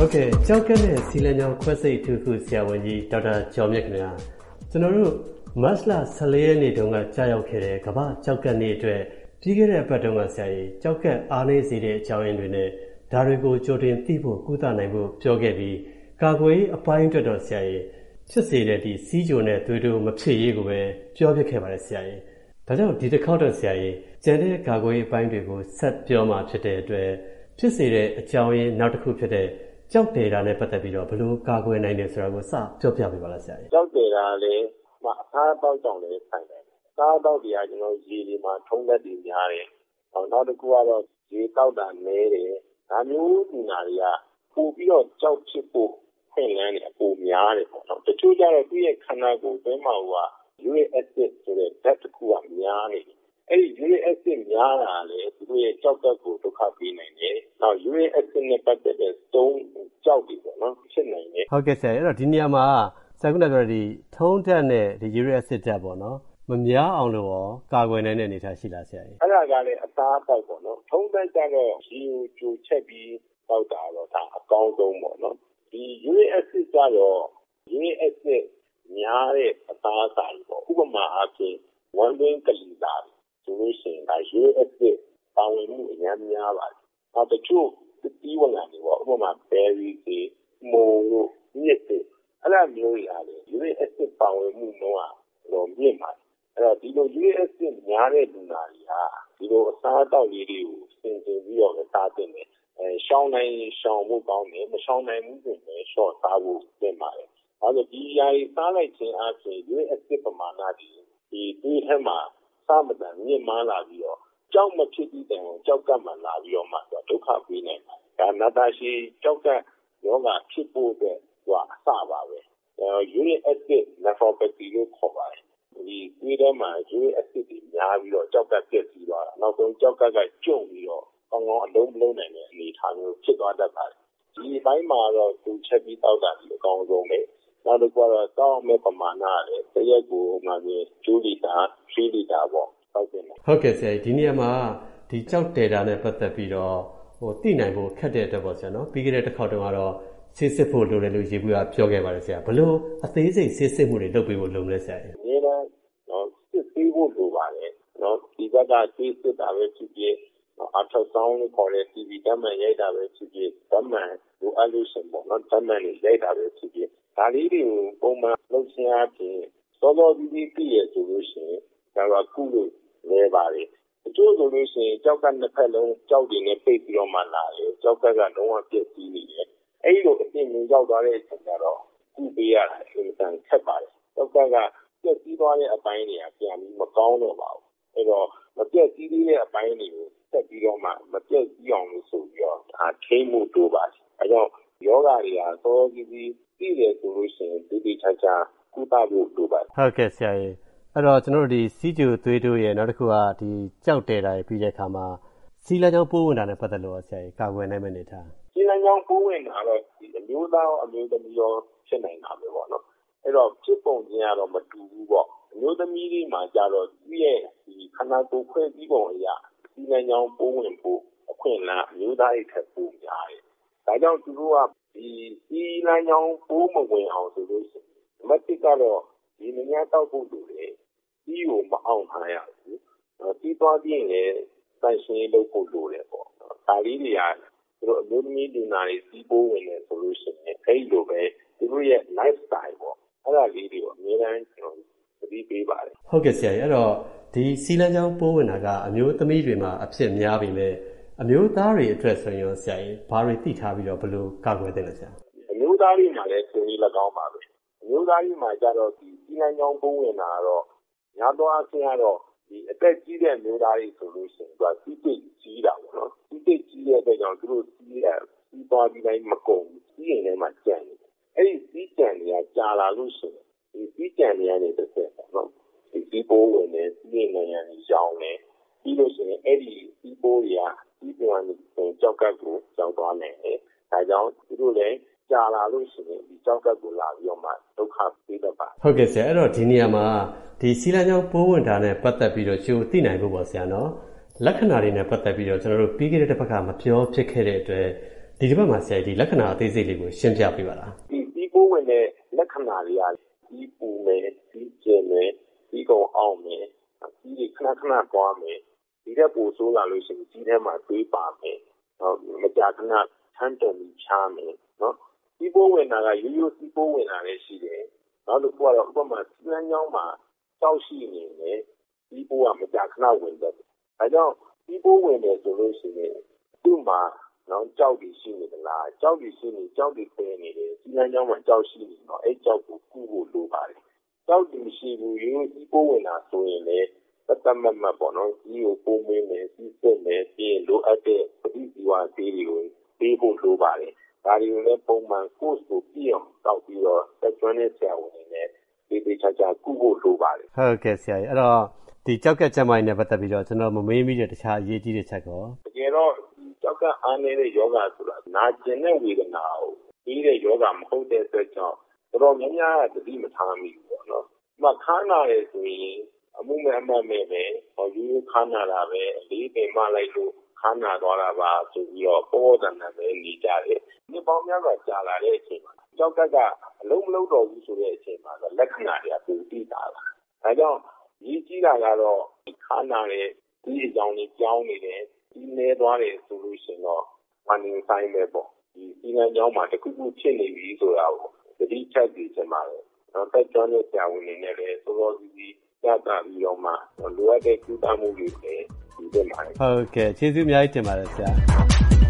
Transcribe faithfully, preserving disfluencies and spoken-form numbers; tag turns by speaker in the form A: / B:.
A: ဟုတ်ကဲ့ကြောက်ကနဲ့စီလန်ကြောင်ခွဲစိတ်ထူးခုဆရာဝန်ကြီးဒေါက်တာကျော်မြတ်ခင်ဗျာကျွန်တော်တို့မတ်လဆယ်လေးရက်နေ့တုန်းကကြာရောက်ခဲ့တဲ့ကမ္ဘာကြောက်ကနေ့အတွက်ပြီးခဲ့တဲ့အပတ်တုန်းကဆရာကြီးကြောက်ကအားနည်းစေတဲ့အကြောင်းရင်းတွေနဲ့ဒါတွေကိုကြိုတင်သိဖို့ကုသနိုင်ဖို့ပြောခဲ့ပြီးကာကွယ်အပိုင်းအတွက်တော့ဆရာကြီးဖြစ်စေတဲ့ဒီစီးကြိုနဲ့သွေးတိုးမဖြစ်ရေးကိုပဲပြောပြခဲ့ပါတယ်ဆရာကြီးဒါကြောင့်ဒီတစ်ခေါက်တော့ဆရာကြီးကျန်တဲ့ကာကွယ်အပိုင်းတွေကိုဆက်ပြောမှဖြစ်တဲ့အတွက်ဖြစ်စေတဲ့အကြောင်းရင်းနောက်တစ်ခုဖြစ်တဲ့ကြောက်တယ်တာနဲ့ပတ်သက်ပြီးတော့ဘယ်လိုကာကွယ်နိုင်တယ်ဆိုတာကိုစပြောပြပေးပါလားဆရာကြီး
B: ကြောက်တယ်တာလည်းမအသားပေါက်ကြောင့်လည်းဆိုင်တယ်အသားပေါက်တွေကကျွန်တော်ရေဒီမှာထုံးသက်တည်များတယ်နောက်တစ်ခုကတော့ရေတောက်တာနဲတယ်ဒါမျိုးဒီနာတွေကပို့ပြီးတော့ကြောက်ဖြစ်ဖို့ဖင်လန်းနေအပူများတယ်ပေါ့နော်တချို့ကျတော့သူ့ရဲ့ခန္ဓာကိုယ်အတွင်းမှာဟိုက uric acid ဆိုတဲ့ဓာတ်တစ်ခုကများနေတယ်အဲ့ဒီ uric acid များတာလည်းသူတို့ရဲ့ကြောက်တတ်ကိုဒုက္ခပေးနိုင်တယ်နောက် uric acid နဲ့ပတ်သက်တဲ့သုံးကြောက်တွေပေါ့နော်ဖြစ်နိုင်တယ်
A: ဟုတ်ကဲ့ဆရာအဲ့တော့ဒီနေရာမှာဆရာကပြောဒီထုံးဓာတ်နဲ့ဒီ uric acid ဓာတ်ပေါ့နော်မများအောင်လို့ရောကာကွယ်နိုင်တဲ့အနေအထားရှိလားဆရာကြီး
B: အဲ့ဒါကလည်းအသားပေါက်ပေါ့နော်ထုံးဓာတ်ကတော့ရေကိုကြိုချက်ပြီးပေါက်တာတော့ဒါအကောင်းဆုံးပေါ့နော်ဒီ uric acid ကတော့ uric acid များတဲ့အသားအစာတွေပေါ့ဥပမာအားဖြင့်ဝမ်းတွင်းကလီတာဆိုလို့ရှိရင်ဒါ uric acid ပါဝင်မှုအများများပါတယ်နောက်တချို့ဒီဝလံတွေပေါ့ဥပမာ berry တွေမုံတို့မြစ်တွေအဲ့လိုမျိုးတွေအားလေ uric acid ပါဝင်မှုနှုန်းကတော့မြင့်ပါတယ်အဲ့တော့ဒီလို uric acid များတဲ့လူနာတွေဟာဒီလိုအစားအသောက်လေးတွေကိုစင်စင်ပြီးတော့စားတင်တယ်အဲရှောင်းနိုင်ရှောင်းဖို့ကောင်းတယ်မရှောင်းနိုင်ဘူးဆိုရင်ရှော့စားဖို့ပြင်ပါတယ်အဲဒါဒီຢာကြီးစားလိုက်ခြင်းအပြင် uric acid ပမာဏဒီဒီဒီထဲမှာစားမတန်မြင့်မားလာပြီးတော့ကြောက်မဖြစ်သည့်တိုင်ကိုကြောက်ကပ်မှလာပြီးတော့မှဒုက္ခပေးနိုင်တယ်ဒါနာတာရှိကြောက်ကပ်ယောဂဖြစ်ဖို့အတွက်ဟိုအစပါပဲအဲ uric acid nephropathy လို့ခေါ်ပါတယ်ဒီဒီထဲမှာ uric acid တွေများပြီးတော့ကြောက်ကပ်ပြည့်စည်သွားတာနောက်ဆုံးကြောက်ကပ်ကကျုံပြီးတော့ကောင်းကောင်းအလုံးမလုံးနိုင်တဲ့အနေအထားမျိုးဖြစ်သွားတတ်ပါတယ်ဒီဘိုင်းမှာတော့သူချက်ပြီးတောက်တာဒီအကောင်းဆုံးပဲနောက်တစ်ခုကတော့တောက်မဲ့ပမာဏရတယ်တရက်ကိုမှပြင်twoလီတာthreeလီတာပေါ့တောက်တင်တယ်
A: ဟုတ်ကဲ့ဆရာဒီနေရာမှာဒီကြောက်တယ်တာနဲ့ပတ်သက်ပြီးတော့ဟိုသိနိုင်ဖို့ခက်တဲ့အတွက်ပေါ့ဆရာနော်ပြီးခဲ့တဲ့တစ်ခေါက်တုန်းကတော့ဆေးစစ်ဖို့လိုတယ်လို့ရေဘူးကပြောခဲ့ပါတယ်ဆရာဘလို့အသေးစိတ်ဆေးစစ်မှုတွေလုပ်ပေးဖို့လိုမလဲဆရာ
B: အများအားတော့စစ်ဆေးဖို့လိုပါတယ်နော်ဒီဘက်ကဆေးစစ်တာပဲဖြစ်ဖြစ်ultrasound လို့ခေါ်တဲ့ တီ ဗီ ဓာတ်မှန်ရိုက်တာပဲဖြစ်ဖြစ်ဓာတ်မှန်လိုအပ်လို့ရှင်ပေါ့နော်ဓာတ်မှန်တွေရိုက်တာပဲဖြစ်ဖြစ်ဒါလေးတွေကိုပုံမှန်လုပ်ခြင်းအပြင်စောစောပြီးပြီးပြည့်ရဆိုလို့ရှိရင်ဒါကကုလို့လဲပါတယ်အကျိုးဆိုလို့ရှိရင်ကြောက်ကနှစ်ဖက်လုံးကြောက်တွေနဲ့ပိတ်ပြီးတော့မှလာတယ်ကြောက်ကကလုံးဝပြည့်စည်နေတယ်အဲ့ဒီလိုအပြင်မြင်ရောက်သွားတဲ့အချိန်ကျတော့ကုပေးရတာအင်မတန်ခက်ပါတယ်ကြောက်ကကပြည့်စည်သွားတဲ့အပိုင်းတွေကပြန်ပြီးမကောင်းတော့ပါဘူးအဲ့တော့မပြည့်စည်သေးတဲ့အပိုင်းတွေကိုဆက်ပြီးတော့မှမပြည့်စည်အောင်လို့ဆိုပြီးတော့ဒါထိမှုတိုးပါတယ်အဲကြောင့်ယောဂတွေဟာသောကြီးကြီးသိတယ်ဆိုလို့ရှိရင်ဒီဒီချာချာကုသဖို့လိုပါတယ်
A: ဟုတ်ကဲ့ဆရာကြီးအဲ့တော့ကျွန်တော်တို့ဒီစီးကျူသွေးတိုးရဲ့နောက်တစ်ခုကဒီကြောက်တယ်တာရဲ့ပြီးတဲ့အခါမှာစီလန်ကြောင်ပိုးဝင်တာနဲ့ပတ်သက်လို့ဆရာကြီးကာကွယ်နိုင်မယ့်အနေထား
B: စီလန်ကြောင်ပိုးဝင်တာတော့ဒီအမျိုးသားရောအမျိုးသမီးရောဖြစ်နိုင်တာပဲပေါ့နော်အဲ့တော့ဖြစ်ပုံချင်းကတော့မတူဘူးပေါ့အမျိုးသမီးတွေမှာကြတော့သူ့ရဲ့ဒီခန္ဓာကိုယ်ခွဲပြီးပုံအရာစီလန်ကြောင်ပိုးဝင်ဖို့အခွင့်အလမ်းအမျိုးသားတွေထက်ပိုများတယ်ဒါကြောင့်သူတို့ကဒီစီလန်ကြောင်ပိုးမဝင်အောင်ဆိုလို့ရှိရင်မတိကတော့ဒီနည်းတောက်ဖို့လိုတယ်ဒီကိုမအောင်ထားရဘူးပြီးသွားပြီးရင်လည်းတန်ရှင်းလုပ်ဖို့လိုတယ်ပေါ့ဒါလေးတွေကသူတို့အမျိုးသမီးလူနာတွေစီးပိုးဝင်တယ်ဆိုလို့ရှိရင်အဲ့လိုပဲသူတို့ရဲ့ lifestyle ပေါ့အဲ့ဒါလေးတွေကိုအများအားကျွန်တော်သတိပေးပါတယ်
A: ဟုတ်ကဲ့ဆရာကြီးအဲ့တော့ဒီစီလန်ကြောင်ပိုးဝင်တာကအမျိုးသမီးတွေမှာအဖြစ်များပြီမဲ့အမျိုးသားတွေအတွက်ဆိုရင်ဆရာကြီးဘာတွေသိထားပြီးတော့ဘယ်လိုကာကွယ်သင့်လဲဆရာ
B: အမျိုးသားတွေမှာလည်းသူကြီး၎င်းပါပဲအမျိုးသားတွေမှာကြတော့ဒီစီလန်ကြောင်ပိုးဝင်တာကတော့ညာတော့အချင်းကတော့ဒီအသက်ကြီးတဲ့မျိုးသားတွေဆိုလို့ရှိရင်သူကစီးပိတ်ကြီးတာပေါ့နော်စီးပိတ်ကြီးတဲ့အတွက်ကြောင့်သူတို့စီးရစီးသွားပြီးတိုင်းမကုန်ဘူးစီးရင်လည်းမှကြံနေတယ်အဲ့ဒီစီးကြံတွေကကြာလာလို့ရှိရင်ဒီစီးကြံတွေကနေတစ်ဆက်ပေါ့နော်ဒီစီးပိုးဝင်နေစီးရင်လည်းရောင်းနေပြီးလို့ရှိရင်အဲ့ဒီစီးပိုးတွေကစီးပြန်နေကြောက်ကပ်ကိုကြောက်သွားနိုင်တယ်ဒါကြောင့်သူတို့လည်းကြာလာလို့ရှိရင်ဒီကြောက်ကပ်ကိုလာပြီးတော့မှဒုက္ခပေးတတ်ပါ
A: ဟုတ်ကဲ့ဆရာအဲ့တော့ဒီနေရာမှာဒီစီလန်ကြောင်ပိုးဝင်တာနဲ့ပတ်သက်ပြီးတော့ကျိုးသိနိုင်ဖို့ပေါ့ဆရာနော်လက္ခဏာတွေနဲ့ပတ်သက်ပြီးတော့ကျွန်တော်တို့ပြီးခဲ့တဲ့တစ်ပတ်ကမပြောဖြစ်ခဲ့တဲ့အတွက်ဒဒီတစ်ပတ်မှာဆရာဒီလက္ခဏာအသေးစိတ်လေးကိုရှင်းပြပေးပါလား
B: ဒီဒီပိုးဝင်တဲ့လက္ခဏာတွေကဒီပူမယ်ဒီကျင်မယ်ဒီကောင်အောင်မယ်ဒီခဏခဏပွားမယ်ဒီတဲ့ပူဆိုးလာလို့ရှိရင်ဒီထဲမှာသွေးပါမယ်မကြာခဏထမ်းတုံပြီးချားမယ်နော်ဒီပိုးဝင်တာကရိုးရိုးဒီပိုးဝင်တာလည်းရှိတယ်နောက်တစ်ခုကတော့ဥပမာစီလန်းကြောင်းမှာကြောက်ရှိနေတယ်ဒီပိုးကမကြာခဏဝင်တယ်ဒါကြောင့်ဒီပိုးဝင်တယ်ဆိုလို့ရှိရင်သူ့မှာနော်ကြောက်ပြီးရှိနေသလားကြောက်ပြီးရှိနေကြောက်ပြီးပဲနေတယ်စီလန်းကြောင်းမှာကြောက်ရှိနေတော့အဲ့ကြောက်ကိုကုဖို့လိုပါတယ်ကြောက်ပြီးရှိဘူးရိုးရိုးဒီပိုးဝင်တာဆိုရင်လည်းတတ်မှတ်မှတ်ပေါ့နော်ဒီကိုပုံမင်းမယ်စီးစစ်မယ်ပြီးလိုအပ်တဲ့ပဋိဇီဝသေးတွေကိုပေးဖို့လိုပါတယ်ဒါတွေကိုလည်းပုံမှန် course ကိုပြည့်အောင်တောက်ပြီးတော့တက်ကျွမ်းတဲ့ဆရာဝန်တွေနဲ့ဒီဒီချာချာကုဖို့လိုပါတယ်
A: ဟုတ်ကဲ့ဆရာကြီးအဲ့တော့ဒီကြောက်ကက်ကျန်းမာရေးနဲ့ပတ်သက်ပြီးတော့ကျွန်တော်မမေးမိတဲ့တခြားအရေးကြီးတဲ့ချက်ကော
B: တကယ်တော့ကြောက်ကအားနေတဲ့ယောဂဆိုတာနာကျင်တဲ့ဝေဒနာကိုပြီးတဲ့ယောဂမဟုတ်တဲ့အတွက်ကြောင့်တော်တော်များများသတိမထားမိဘူးပေါ့နော်။မှခါနာရဲဆိုရင်အမှုမဲ့အမှတ်မဲ့ပဲဟောယူခါနာတာပဲအလေးပင်မလိုက်လို့ခါနာသွားတာပါဆိုပြီးတော့ပေါ်တန်တယ်ပဲနေကြတယ်။ဒီပေါင်းများစွာကြာလာတဲ့အချိန်မှာကြောက်ကက်ကအလုံးမလုံးတော့ဘူးဆိုတဲ့အချိန်မှာလက္ခဏာတွေကပုံတိတာလာ။ဒါကြောင့်ရေးကြည့်တာကတော့ခါနာတဲ့ဒီအကြောင်းကြီးကြောင်းနေတယ်ဒီနေသွားတယ်ဆိုလို့ရှိရင်တော့ warning sign ပဲပေါ့ဒီဒီလမ်းကြောင်းမှာတခုခုဖြစ်နေပြီဆိုတာကိုသတိချက်ပြီးချင်ပါတယ်တော့တက်ကြွတဲ့ဆရာဝန်တွေနဲ့လည်းစောစောစီးစီးကြတာပြီးတော့မှလိုအပ်တဲ့ကုသမှုတွေလည်းဒီတက်မှာ
A: ဟုတ်ကဲ့ကျေးဇူးအများကြီးတင်ပါတယ်ဆရာ